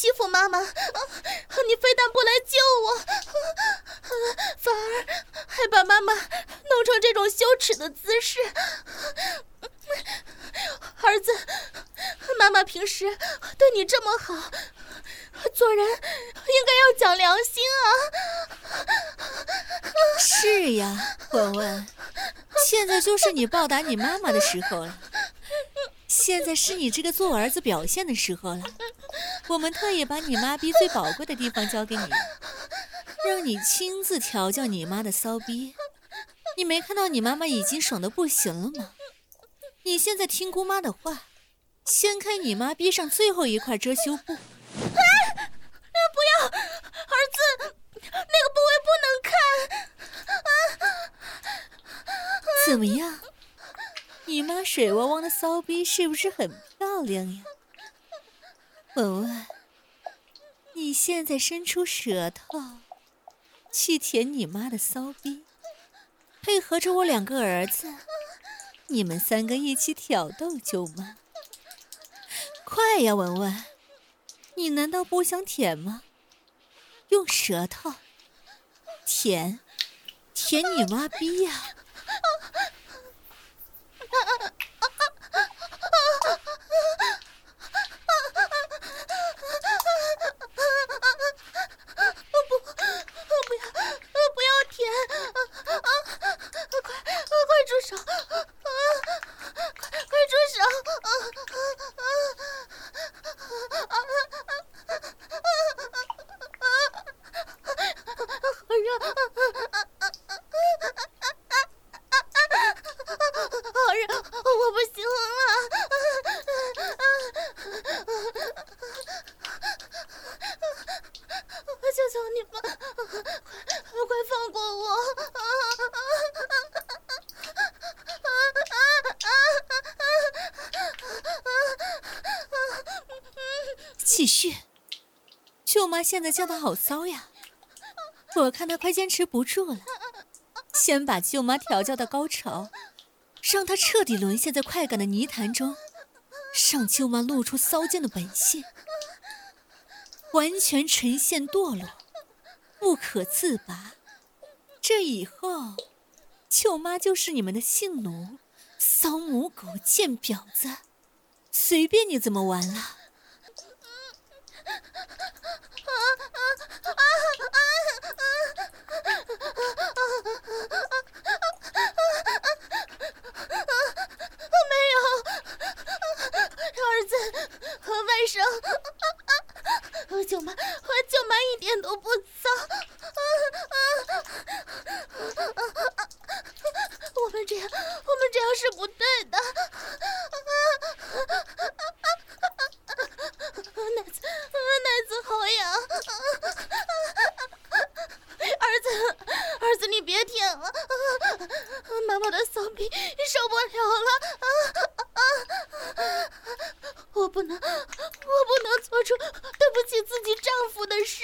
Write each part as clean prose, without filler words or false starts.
欺负妈妈，你非但不来救我，反而还把妈妈弄成这种羞耻的姿势。儿子，妈妈平时对你这么好，做人应该要讲良心啊。 是呀，文文，现在就是你报答你妈妈的时候了。现在是你这个做儿子表现的时候了。我们特意把你妈逼最宝贵的地方交给你，让你亲自调教你妈的骚逼。你没看到你妈妈已经爽得不行了吗？你现在听姑妈的话，掀开你妈逼上最后一块遮羞布。 不要，儿子，那个部位不能看。 怎么样？你妈水汪汪的骚逼是不是很漂亮呀？文文，你现在伸出舌头去舔你妈的骚逼，配合着我2个儿子，你们3个一起挑逗舅妈。快呀，文文，你难道不想舔吗？用舌头舔你妈逼呀！ 不要舔！快住手！快住手！好热，我不行了！求求你们，快放过我！ 继续，舅妈现在叫的好骚呀，我看她快坚持不住了。先把舅妈调教到高潮，让她彻底沦陷在快感的泥潭中，让舅妈露出骚贱的本性，完全呈现堕落，不可自拔。这以后，舅妈就是你们的性奴，骚母狗贱婊子，随便你怎么玩了。 舅妈一点都不骚，我们这样是不对的。奶子好痒，儿子你别舔了，妈妈的骚逼受不了了。我不能做出对不起自己丈夫的事。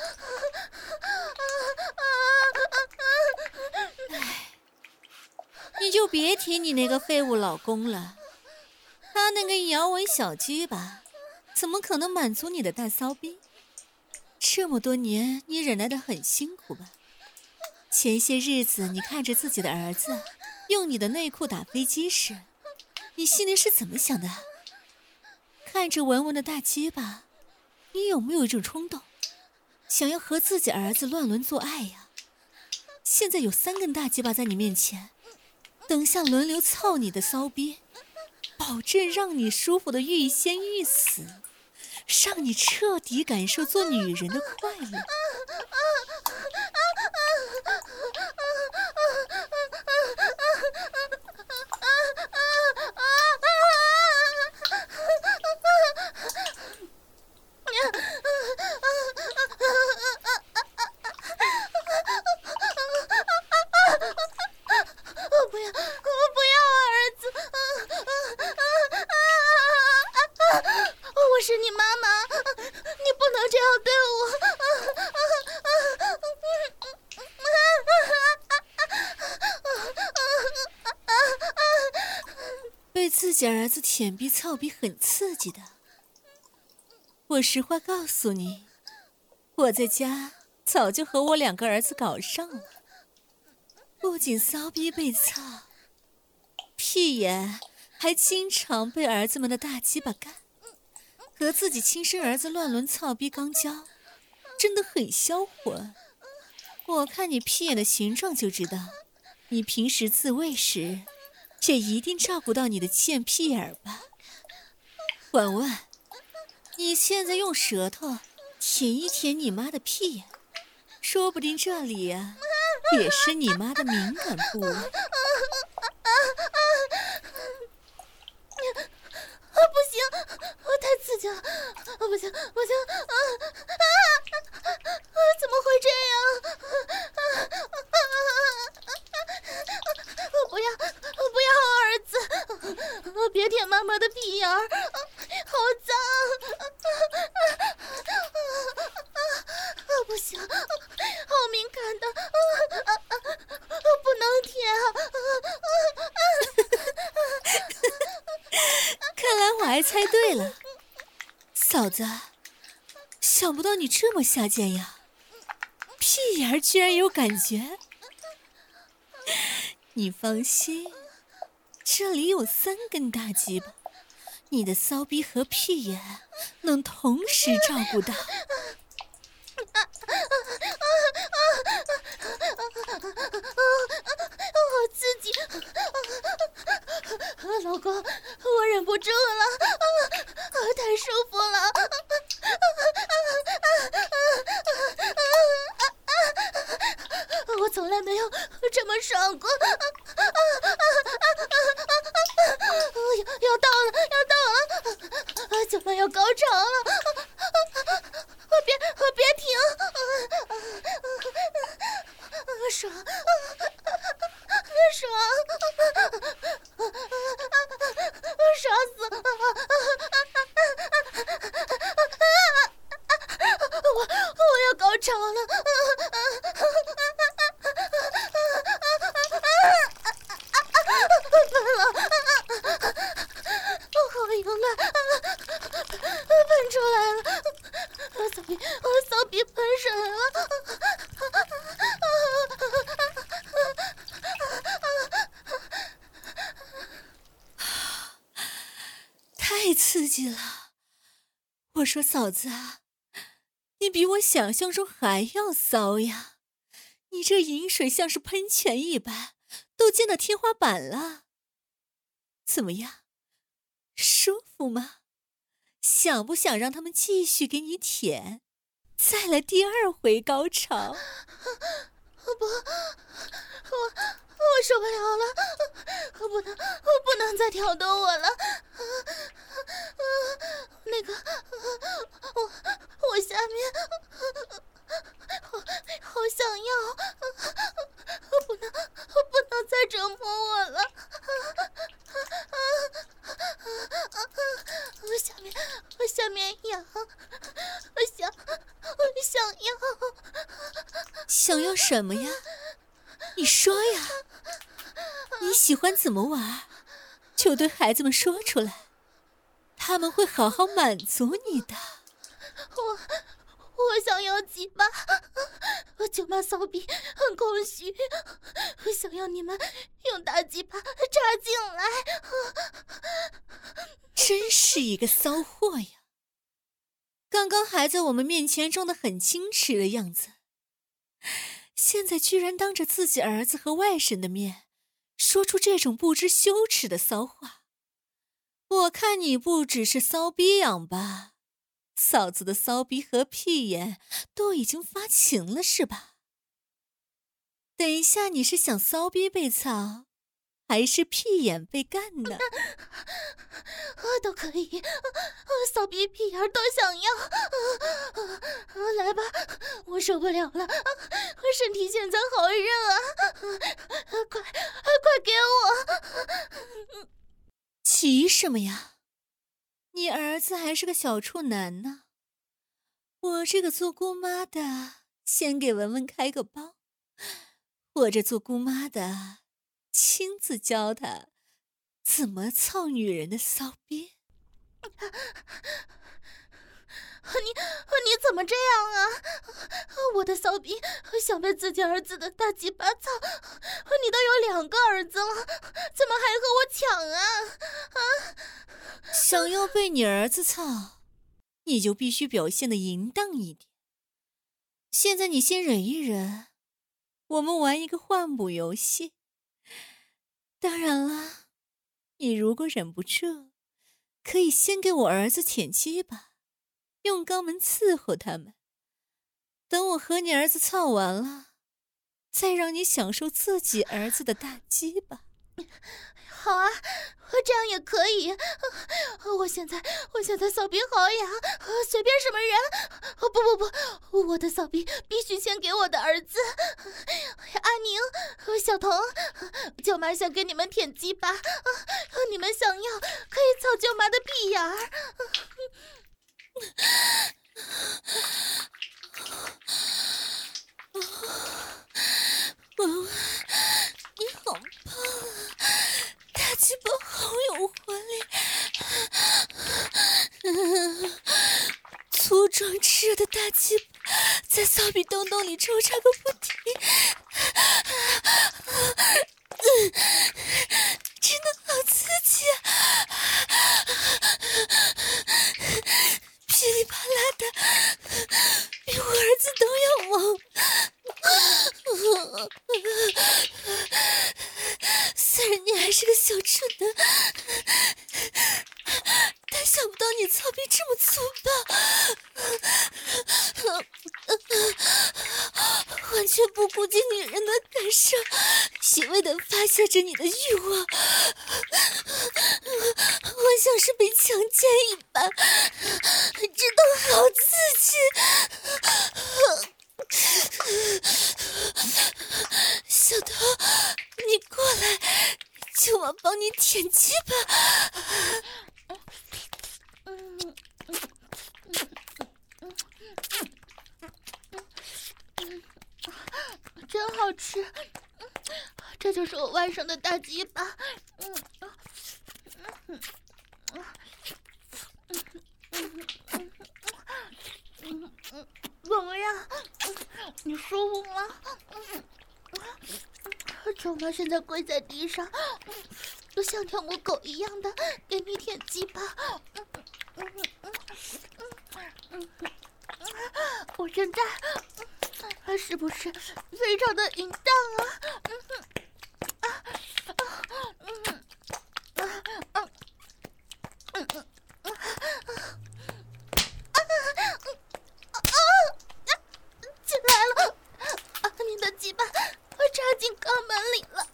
你就别提你那个废物老公了，他那个摇尾小鸡巴怎么可能满足你的大骚逼？这么多年你忍耐得很辛苦吧？前些日子你看着自己的儿子用你的内裤打飞机时，你心里是怎么想的？看着文文的大鸡巴，你有没有一种冲动，想要和自己儿子乱伦做爱呀？现在有3根大鸡巴在你面前，等下轮流操你的骚逼，保证让你舒服的欲仙欲死，让你彻底感受做女人的快乐。 我是你妈妈，你不能这样对我。被自己儿子舔逼操逼很刺激的， 我实话告诉你，我在家早就和我2个儿子搞上了，不仅骚逼被操，屁眼还经常被儿子们的大鸡巴干，和自己亲生儿子乱伦操逼刚交，真的很销魂。我看你屁眼的形状就知道，你平时自慰时也一定照顾到你的贱屁眼吧。婉婉，你现在用舌头舔一舔你妈的屁眼，说不定这里呀，也是你妈的敏感部位。 不行，我太刺激了，不行，怎么会这样？不要，儿子，别舔妈妈的屁眼儿，好脏！不行，好敏感的，不能舔。 看来我还猜对了，嫂子，想不到你这么下贱呀，屁眼儿居然有感觉。你放心，这里有3根大鸡巴，你的骚逼和屁眼能同时照顾到。 好刺激！老公，我忍不住了，太舒服了！我从来没有这么爽过！要到了！就快要高潮了！别停！爽！爽死了！我要高潮了！好淫乱！喷出来了！骚逼喷水了！ 太刺激了！我说嫂子啊，你比我想象中还要骚呀！你这饮水像是喷泉一般，都溅到天花板了。怎么样，舒服吗？想不想让他们继续给你舔，再来第2回高潮？ 我受不了了！我不能再挑逗我了！那个，我下面好想要，不能再折磨我了！我下面痒，我想要。 想要什么呀？你说呀，你喜欢怎么玩，就对孩子们说出来，他们会好好满足你的。 我想要鸡巴，我舅妈骚逼很空虚，我想要你们用大鸡巴插进来。 真是一个骚货呀！刚刚还在我们面前装得很矜持的样子，现在居然当着自己儿子和外甥的面说出这种不知羞耻的骚话。我看你不只是骚逼痒吧，嫂子的骚逼和屁眼都已经发情了是吧？等一下你是想骚逼被操，还是屁眼被干呢？ 都可以，骚逼屁眼都想要。来吧，我受不了了，身体现在好热啊！快给我！ 急什么呀？你儿子还是个小处男呢，我这个做姑妈的先给文文开个包，我这做姑妈的亲自教他怎么操女人的骚逼。 你怎么这样啊？我的骚逼想被自己儿子的大鸡巴操，你都有2个儿子了，怎么还和我抢啊？ 想要被你儿子操，你就必须表现得淫荡一点。现在你先忍一忍，我们玩一个换补游戏。当然了，你如果忍不住，可以先给我儿子舔鸡巴，用肛门伺候他们。等我和你儿子操完了，再让你享受自己儿子的大鸡巴。 好啊，这样也可以。我现在骚逼好痒，随便什么人。不，我的骚逼必须先给我的儿子。阿宁、小童，舅妈想给你们舔鸡巴，你们想要可以操舅妈的屁眼儿。 文文，你好棒啊！大鸡巴好有活力，粗壮炽热的大鸡巴在骚逼洞洞里抽插个不停，真的好刺激啊！噼里啪啦的，比我儿子都要猛。虽然你还是个小处男，但想不到你操逼这么粗暴，完全不顾及女人的感受，一味地发泄着你的欲望。我像是被强奸一般，真的好刺激。小头，你过来，舅妈帮你舔鸡巴。 真好吃，这就是我外甥的大鸡巴。怎么样？你舒服吗？舅妈现在跪在地上，就像条母狗一样的给你舔鸡巴。我现在是不是非常的淫荡啊？进来了！你的鸡巴插进肛门里了，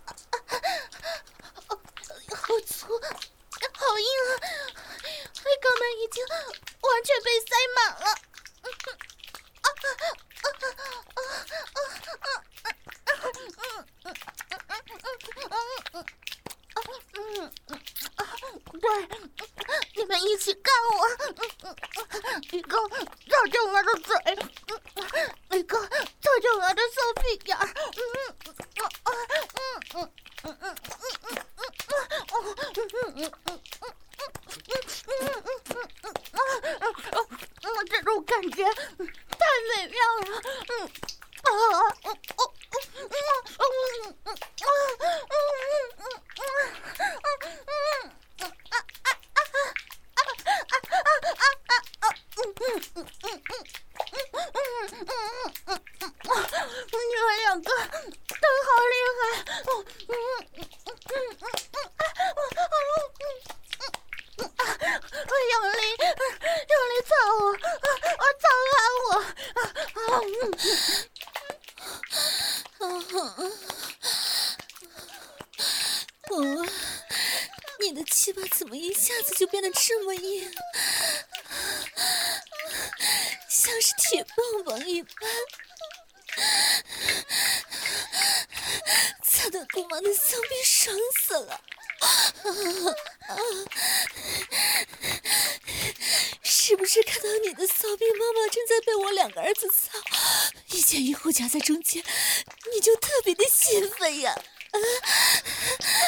好粗，好硬啊！肛门已经完全被塞满了。对，你们一起干我！一个照着我的嘴，一个照着我的小屁眼儿。这种感觉太美妙了。你们两个都好厉害！用力操我，操完我，你的鸡巴怎么一下子就变得这么硬，像是铁棒棒一般？操得姑妈的骚逼爽死了！是不是看到你的骚逼妈妈正在被我2个儿子操，一前一后夹在中间，你就特别的兴奋呀？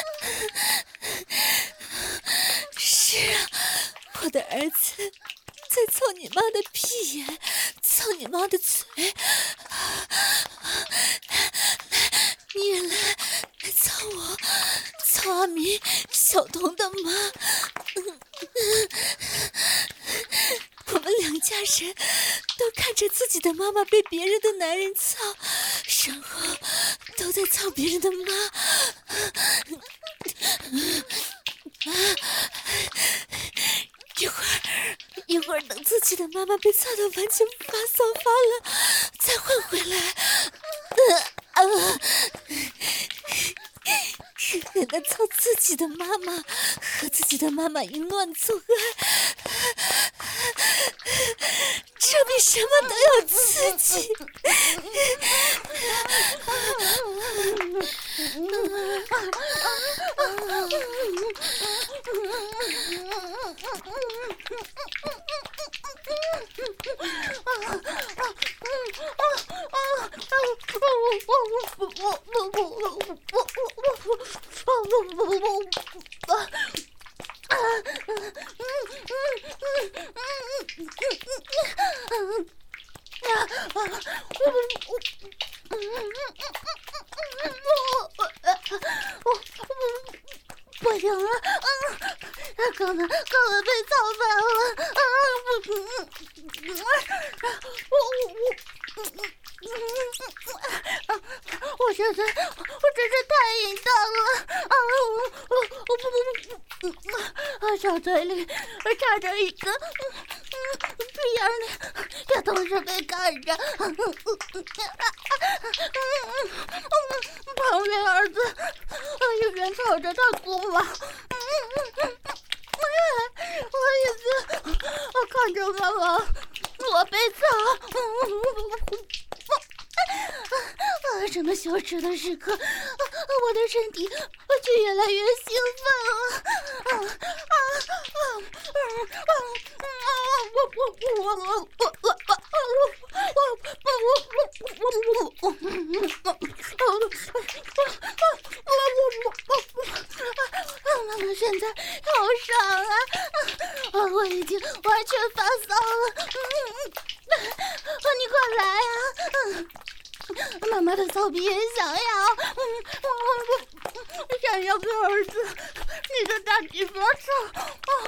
是啊，我的儿子在操你妈的屁眼，操你妈的嘴，你也来操我，操阿明、小童的妈。我们两家人都看着自己的妈妈被别人的男人操，然后都在操别人的妈。一会儿等自己的妈妈被操到完全发骚发了，再换回来。人家操自己的妈妈，和自己的妈妈淫乱做爱，这比什么都要刺激。 不行了，刚才被操烦了，我现在真是太淫荡了，小嘴里插着一根，屁眼里也同时被干着，旁边儿子一边操着他姑妈，我一直看着妈妈我被操。这么羞耻的时刻，我的身体却越来越兴奋了。现在好爽啊！我已经完全发骚了。你快来啊！妈妈的骚逼也想要，想要跟儿子你的大鸡巴上，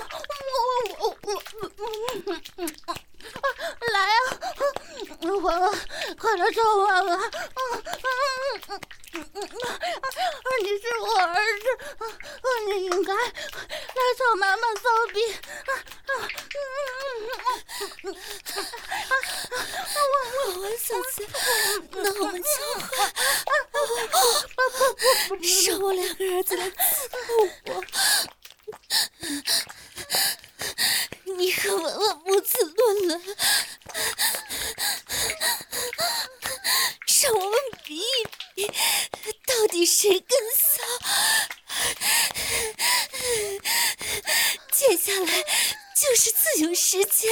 来啊！快来找我了！你是我儿子，你应该来找妈妈骚逼。 我嫂子，那我们交换，让我两个儿子来伺候我。你和文文母子论伦，让我们比一比，到底谁更骚？接下来就是自由时间。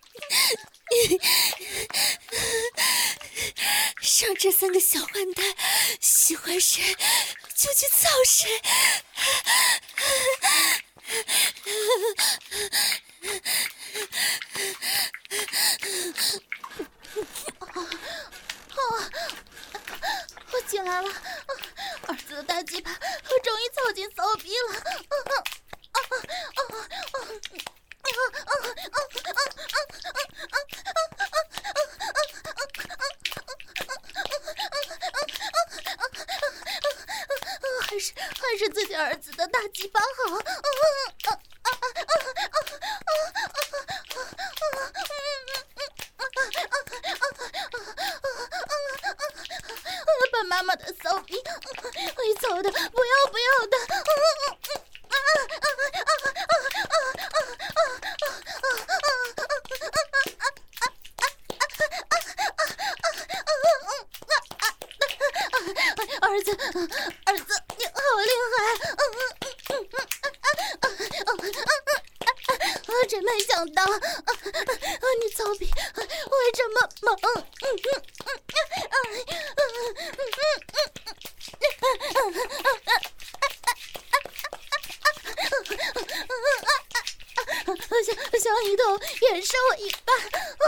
让这三个小坏蛋喜欢谁就去操谁。 我起来了，儿子的大鸡巴终于操进骚逼了。还是自己儿子的大鸡巴好。把妈妈的骚逼会操的不要的。儿子，你好厉害！真没想到，你操逼会这么猛！ 小姨头也是我一半。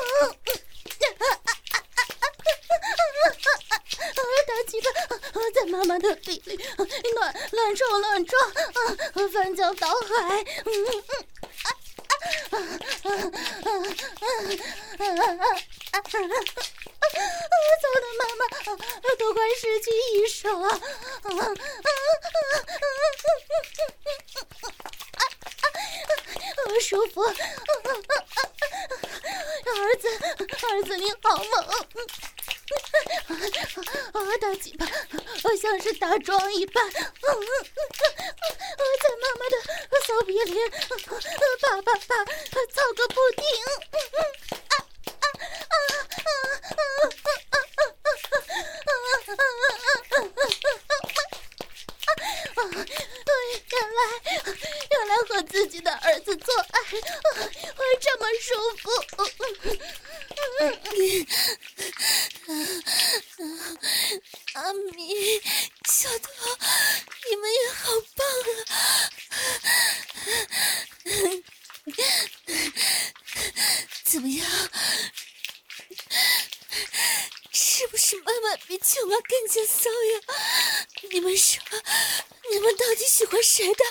大鸡巴在妈妈的臂里乱撞，翻江倒海。糟的妈妈都快失去意识了。舒服。儿子你好猛。大鸡巴像是打桩一般，在妈妈的骚逼里啪啪啪操个不停。原来和自己的儿子做爱会这么舒服。 阿米、小头，你们也好棒啊！怎么样？是不是妈妈比舅妈更加骚呀？你们说，你们到底喜欢谁的？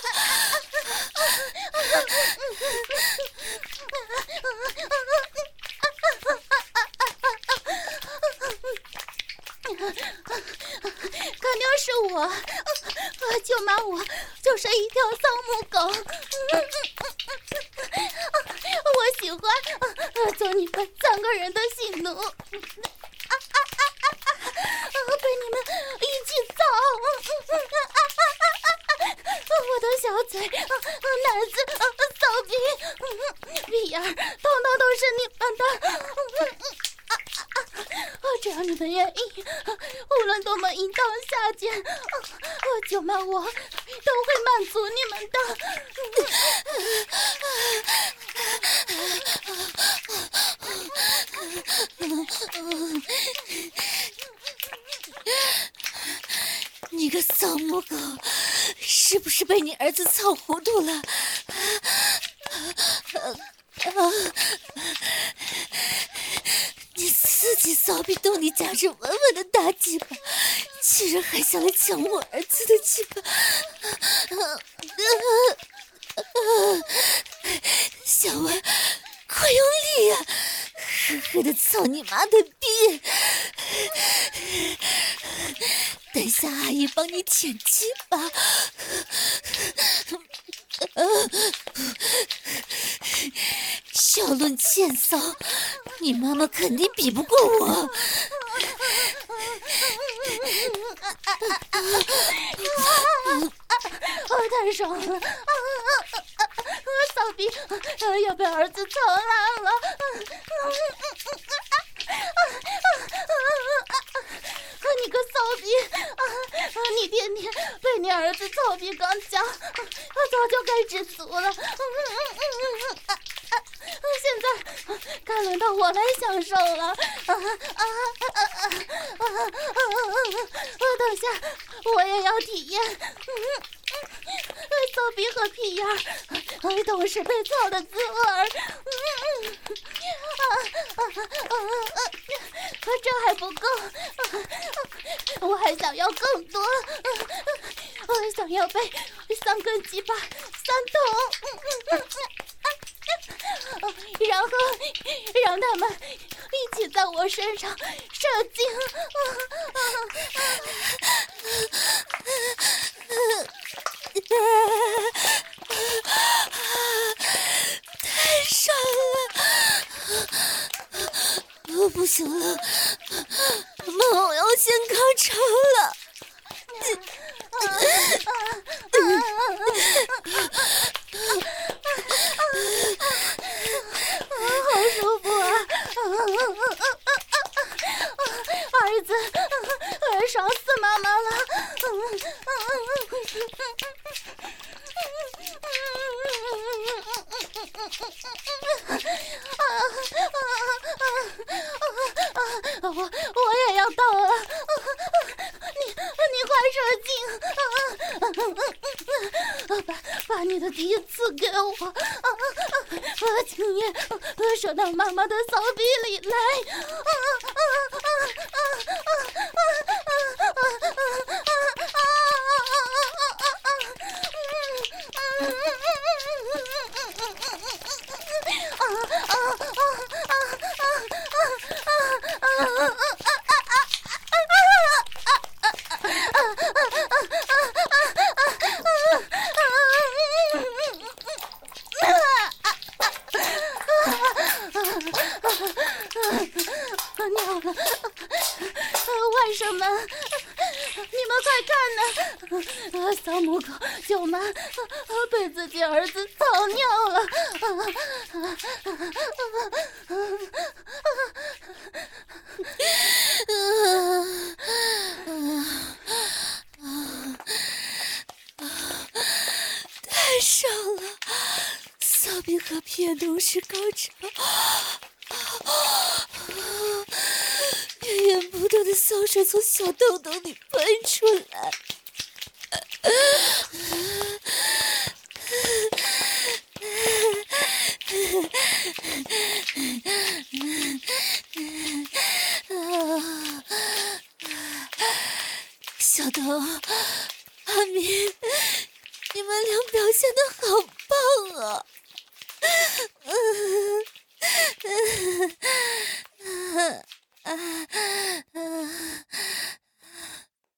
肯定是我，舅妈，我就是一条骚母狗。我喜欢做你们3个人的性奴。被你们一起操。我的小嘴、奶子、骚逼、屁眼，通通都是你们的。只要你们愿意，无论多么淫荡下贱，舅妈我都会满足你们的。 你个骚母狗，是不是被你儿子操糊涂了？你自己骚逼洞里夹着稳稳的大鸡巴，居然还想来抢我儿子的鸡巴！小文，快用力呀！狠狠的操你妈的逼！等下阿姨帮你舔鸡巴。小论贱骚，你妈妈肯定比不过我。 太爽了！骚逼要被儿子操烂了！你个骚逼！你天天被你儿子操逼刚讲，早就该知足了。现在该轮到我来享受了。等下我也要体验。骚逼和屁眼都是被操的滋味。这还不够，我还想要更多。我想要被3根鸡巴3捅。然后让他们一起在我身上射精。 太爽了！不行了，妈，我要先高潮了。 好舒服啊！儿子，爽死妈妈了！我也要到了！你快射精！ 把你的第一次给我，请你射到妈妈的骚逼里来。尿了，外甥们，你们快看呐！小母狗舅妈被自己儿子操尿了。 太爽了！骚逼和屁眼同时高潮，源源不断的骚水从小洞洞里喷出来。小豆、阿明，你们俩表现得好棒啊！